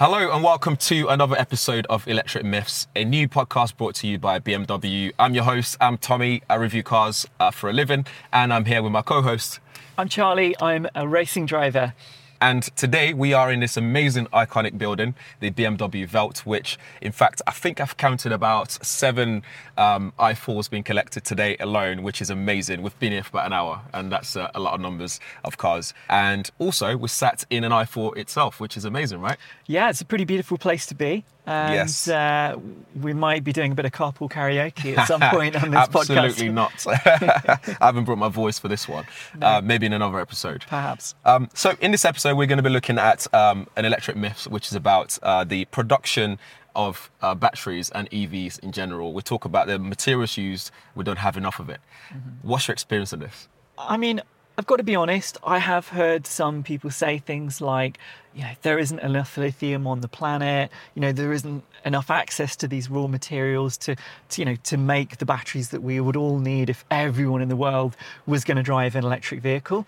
Hello and welcome to another episode of Electric Myths, a new podcast brought to you by BMW. I'm your host, I'm Tommy. I review cars for a living, and I'm here with my co-host. I'm Charlie, I'm a racing driver. And today we are in this amazing iconic building, the BMW Welt, which in fact, I think I've counted about 7 i4s being collected today alone, which is amazing. We've been here for about an hour and that's a lot of numbers of cars. And also we're sat in an i4 itself, which is amazing, right? Yeah, it's a pretty beautiful place to be. And yes. We might be doing a bit of carpool karaoke at some point on this Absolutely podcast. Not. I haven't brought my voice for this one. No. Maybe in another episode. Perhaps. So in this episode, we're going to be looking at an Electric Myths, which is about the production of batteries and EVs in general. We'll talk about the materials used. We don't have enough of it. Mm-hmm. What's your experience of this? I mean, I've got to be honest, I have heard some people say things like, there isn't enough lithium on the planet, there isn't enough access to these raw materials to make the batteries that we would all need if everyone in the world was going to drive an electric vehicle.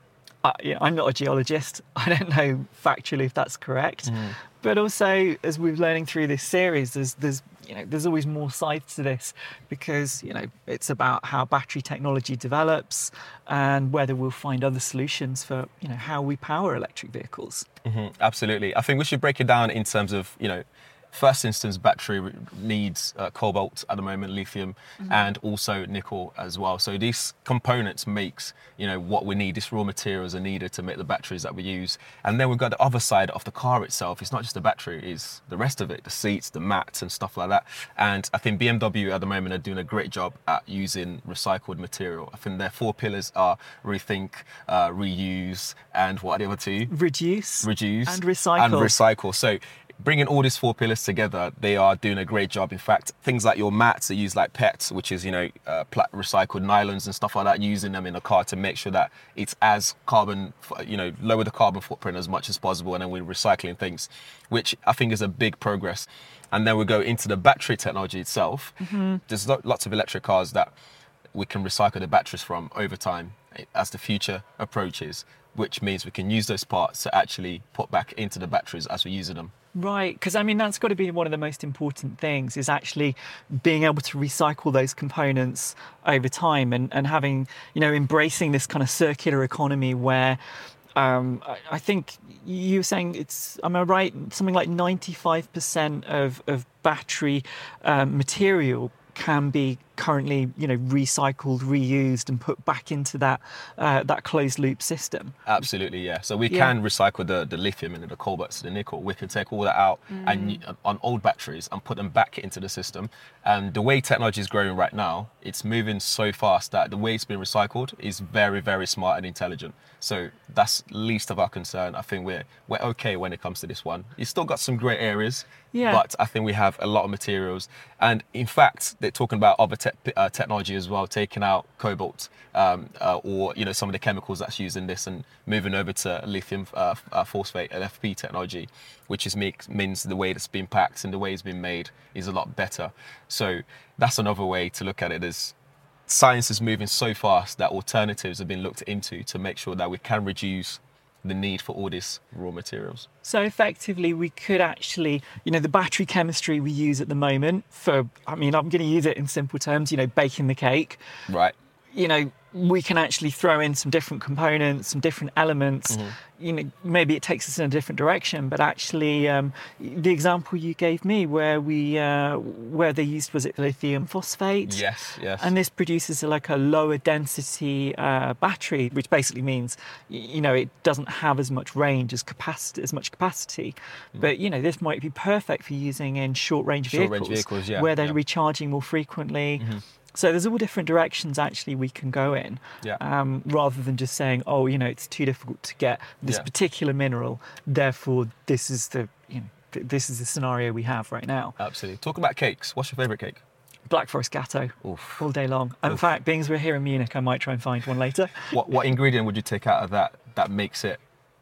I'm not a geologist. I don't know factually if that's correct. Mm. But also, as we're learning through this series, there's always more sides to this because, it's about how battery technology develops and whether we'll find other solutions for, how we power electric vehicles. Mm-hmm. Absolutely. I think we should break it down in terms of, first instance, battery needs cobalt at the moment, lithium, mm-hmm. and also nickel as well. So these components makes, what we need. These raw materials are needed to make the batteries that we use. And then we've got the other side of the car itself. It's not just the battery, it's the rest of it, the seats, the mats and stuff like that. And I think BMW at the moment are doing a great job at using recycled material. I think their 4 pillars are rethink, reuse, and what are the other 2? Reduce. And recycle. So bringing all these 4 pillars together, they are doing a great job. In fact, things like your mats are used like PET, which is, recycled nylons and stuff like that, using them in a car to make sure that it's as carbon, lower the carbon footprint as much as possible. And then we're recycling things, which I think is a big progress. And then we go into the battery technology itself. Mm-hmm. There's lots of electric cars that we can recycle the batteries from over time as the future approaches, which means we can use those parts to actually put back into the batteries as we're using them. Right, because that's got to be one of the most important things is actually being able to recycle those components over time and having, embracing this kind of circular economy where I think you were saying am I right, something like 95% of battery material can be currently, recycled, reused and put back into that closed loop system. Absolutely, yeah. So we can recycle the lithium and the cobalt, the nickel. We can take all that out and on old batteries and put them back into the system. And the way technology is growing right now, it's moving so fast that the way it's been recycled is very, very smart and intelligent. So that's least of our concern. I think we're okay when it comes to this one. It's still got some great areas, but I think we have a lot of materials. And in fact, they're talking about other technology as well, taking out cobalt or some of the chemicals that's used in this and moving over to lithium phosphate LFP technology, which means the way it's been packed and the way it's been made is a lot better. So that's another way to look at it. Is science is moving so fast that alternatives have been looked into to make sure that we can reduce the need for all these raw materials. So effectively we could actually, the battery chemistry we use at the moment I'm going to use it in simple terms, baking the cake. Right. We can actually throw in some different components, some different elements. Mm-hmm. Maybe it takes us in a different direction, but actually the example you gave me where they used, was it lithium phosphate? Yes. And this produces a lower density battery, which basically means, it doesn't have as much range, as much capacity. Mm-hmm. But, this might be perfect for using in short range vehicles, where they're recharging more frequently. Mm-hmm. So there's all different directions actually we can go in, rather than just saying, it's too difficult to get this particular mineral, therefore this is the scenario we have right now. Absolutely. Talk about cakes. What's your favourite cake? Black Forest Gatto. Oof. All day long. In fact, being as we're here in Munich, I might try and find one later. What ingredient would you take out of that makes it?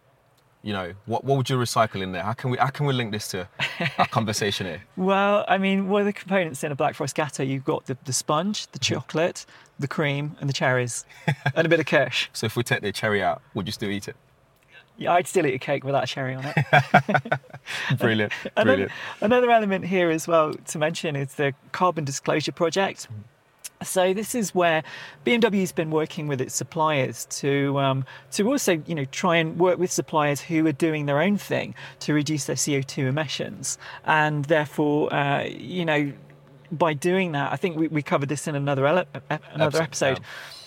What would you recycle in there? How can we link this to our conversation here? Well, one of the components in a Black Forest Gatto, you've got the sponge, the chocolate, the cream, and the cherries, and a bit of kirsch. So if we take the cherry out, would you still eat it? Yeah, I'd still eat a cake without a cherry on it. Brilliant. Another element here as well to mention is the Carbon Disclosure Project. So this is where BMW's been working with its suppliers to also, try and work with suppliers who are doing their own thing to reduce their CO2 emissions. And therefore, by doing that, I think we covered this in another episode.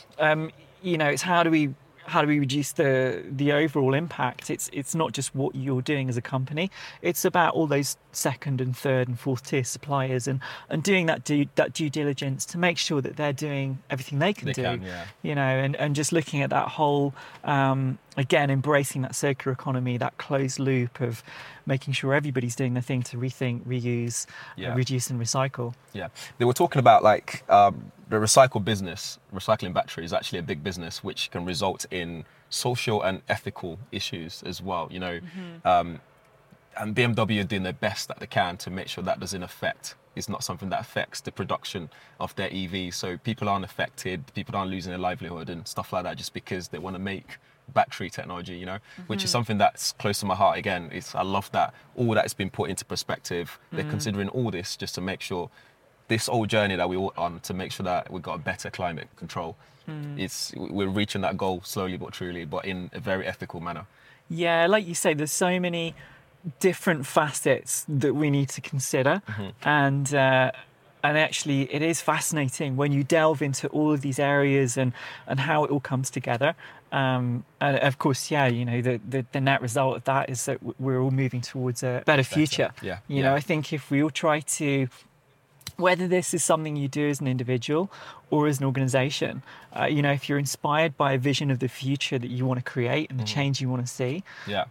It's how do we reduce the overall impact? It's not just what you're doing as a company. It's about all those second and third and fourth tier suppliers and doing that due diligence to make sure that they're doing everything they can do. And just looking at that whole, again, embracing that circular economy, that closed loop of making sure everybody's doing their thing to rethink, reuse, reduce and recycle. Yeah, they were talking about the recycle business, recycling batteries is actually a big business which can result in social and ethical issues as well, and BMW are doing their best that they can to make sure that doesn't affect, it's not something that affects the production of their EVs. So people aren't affected, people aren't losing their livelihood and stuff like that just because they want to make battery technology, which is something that's close to my heart. Again, I love that all that has been put into perspective. They're considering all this just to make sure this whole journey that we're on to make sure that we've got a better climate control. We're reaching that goal slowly but truly, but in a very ethical manner. Yeah, like you say, there's so many different facets that we need to consider, and actually it is fascinating when you delve into all of these areas and how it all comes together. And of course, the net result of that is that we're all moving towards a better future. I think if we all try to, whether this is something you do as an individual or as an organization, if you're inspired by a vision of the future that you want to create and the change you want to see,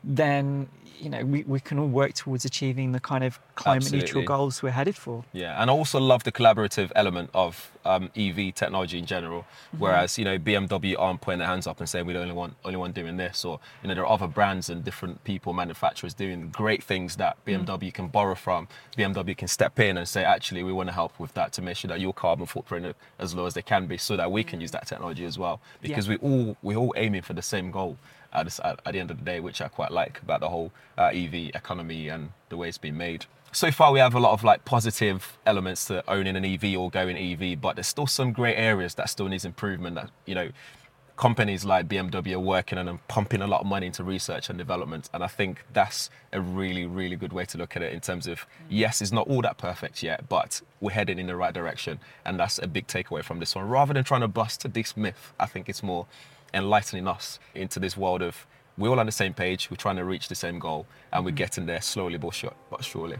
then we can all work towards achieving the kind of climate neutral goals we're headed for. Yeah, and I also love the collaborative element of EV technology in general. Whereas BMW aren't putting their hands up and saying we're the only one doing this, or there are other brands and different people, manufacturers doing great things that BMW can borrow from. BMW can step in and say, actually, we want to help with that to make sure that your carbon footprint is as low as they can be, so that we can use that technology as well. Because we're all aiming for the same goal at the end of the day, which I quite like about the whole EV economy and the way it's been made. So far, we have a lot of positive elements to owning an EV or going EV, but there's still some grey areas that still needs improvement. That companies like BMW are working on and pumping a lot of money into research and development, and I think that's a really, really good way to look at it in terms of, yes, it's not all that perfect yet, but we're heading in the right direction, and that's a big takeaway from this one. Rather than trying to bust this myth, I think it's more enlightening us into this world of we're all on the same page, we're trying to reach the same goal, and we're getting there slowly but surely.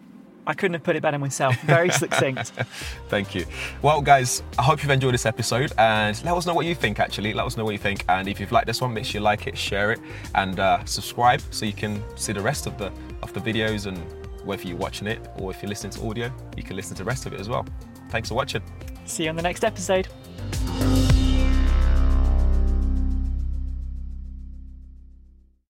I couldn't have put it better myself. Very succinct. Thank you. Well, guys, I hope you've enjoyed this episode, and let us know what you think, actually. Let us know what you think. And if you've liked this one, make sure you like it, share it, and subscribe so you can see the rest of the videos. And whether you're watching it or if you're listening to audio, you can listen to the rest of it as well. Thanks for watching. See you on the next episode.